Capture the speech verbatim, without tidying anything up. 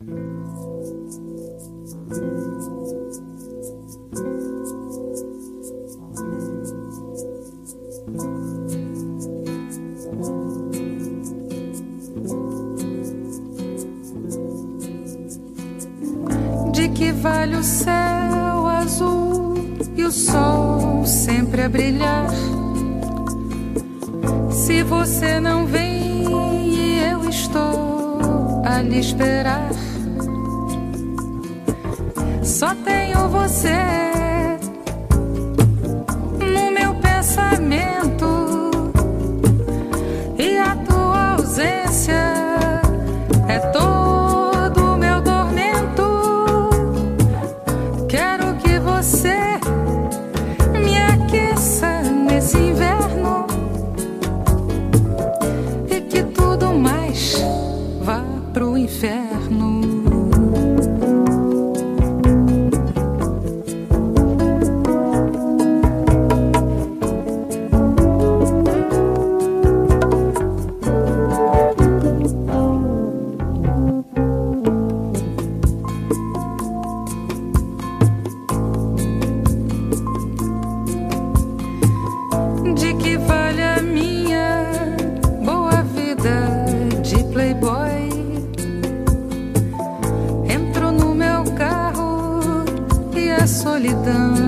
De que vale o céu azul e o sol sempre a brilhar, se você não vem e eu estou a lhe esperar? Só tenho você no meu pensamento, e a tua ausência é todo o meu tormento. Quero que você me aqueça nesse inverno e que tudo mais vá pro inferno. De que vale a minha boa vida de playboy? Entro no meu carro e a solidão